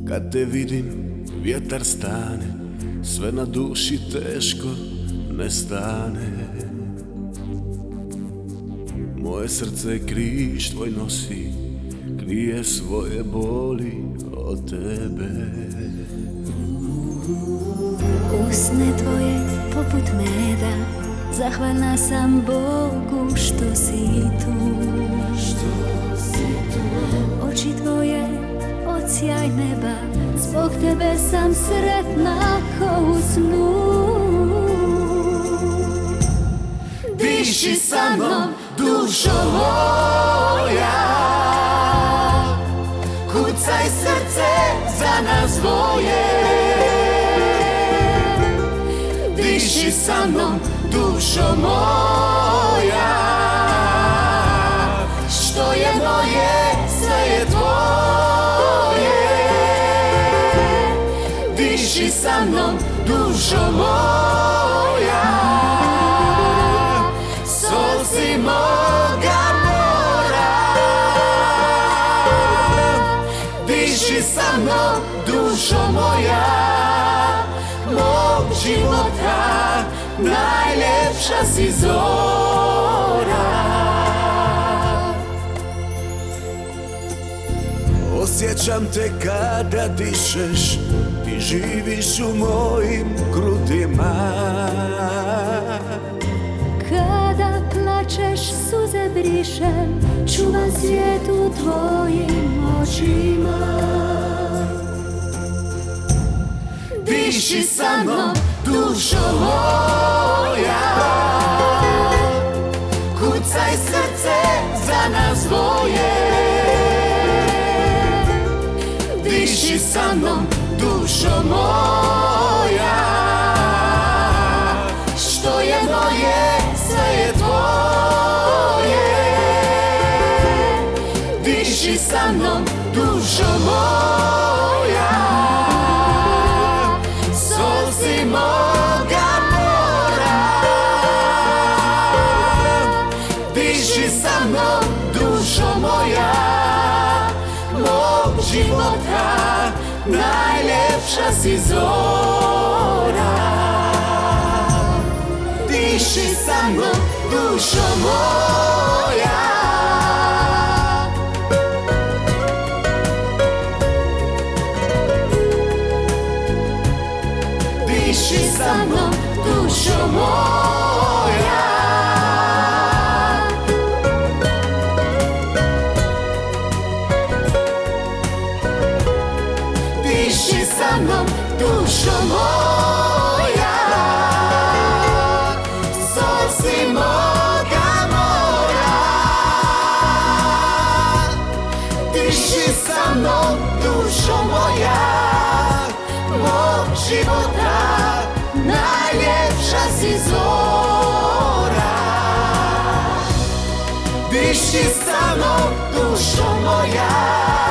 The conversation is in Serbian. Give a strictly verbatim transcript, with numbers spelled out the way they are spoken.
Kad te vidim, vjetar stane, sve na duši teško ne stane. Moje srce križ tvoj nosi, krije svoje boli od tebe. Usne tvoje poput meda, zahvalna sam Bogu što si tu. Oči tvoje od sjaj neba, zbog tebe sam sretna ko u snu. Diši sa mnom, dušo moja, kucaj srce za nas dvoje. Diši sa mnom, dušo moja, što je moje, sve je tvoje. Diši sa mnom, dušo moja, sol si moga mora. Diši sa mnom, dušo moja, mog života najljepša si zora. Osjećam te kada dišeš, ti živiš u mojim grudima. Kada plačeš, suze brišem, čuvam svijet u tvojim očima. Diši sa mnom, dušo moja, kucaj srce za nas dvoje. Diši sa mnom, dušo moja, što je moje, sve je tvoje. Diši sa mnom, dušo moja, sol si moga mora. Diši sa mnom, dušo moja, mog života najljepša si zora. Diši sa mnom, dušo moja, diši sa mnom, dušo moja. Diši sa mnom, dušo moja, sol si moga mora. Diši sa mnom, dušo moja, mog života najljepša si zora. Diši sa mnom, dušo moja,